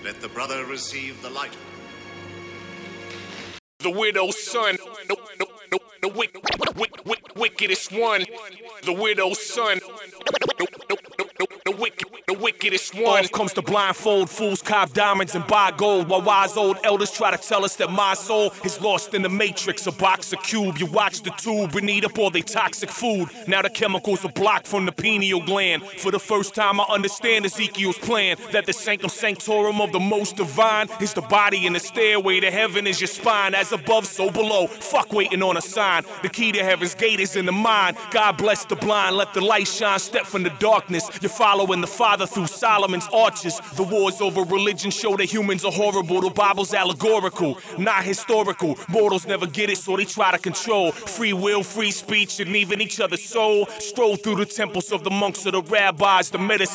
Let the brother receive the light. The widow's son, the wickedest one. The widow's son, the wickedest one. Off comes the blindfold, fools cop diamonds and buy gold, while wise old elders try to tell us that my soul is lost in the matrix, a box, a cube. You watch the tube and eat up all they toxic food. Now the chemicals are blocked from the pineal gland. For the first time I understand Ezekiel's plan, that the sanctum sanctorum of the most divine is the body, and the stairway to heaven is your spine. As above, so below. Fuck waiting on a sign. The key to heaven's gate is in the mind. God bless the blind, let the light shine. Step from the darkness. You're following the Father through Solomon's arches. The wars over religion show that humans are horrible. The Bible's allegorical, not historical. Mortals never get it, so they try to control. Free will, free speech, and even each other's soul. Stroll through the temples of the monks or the rabbis, the medicine.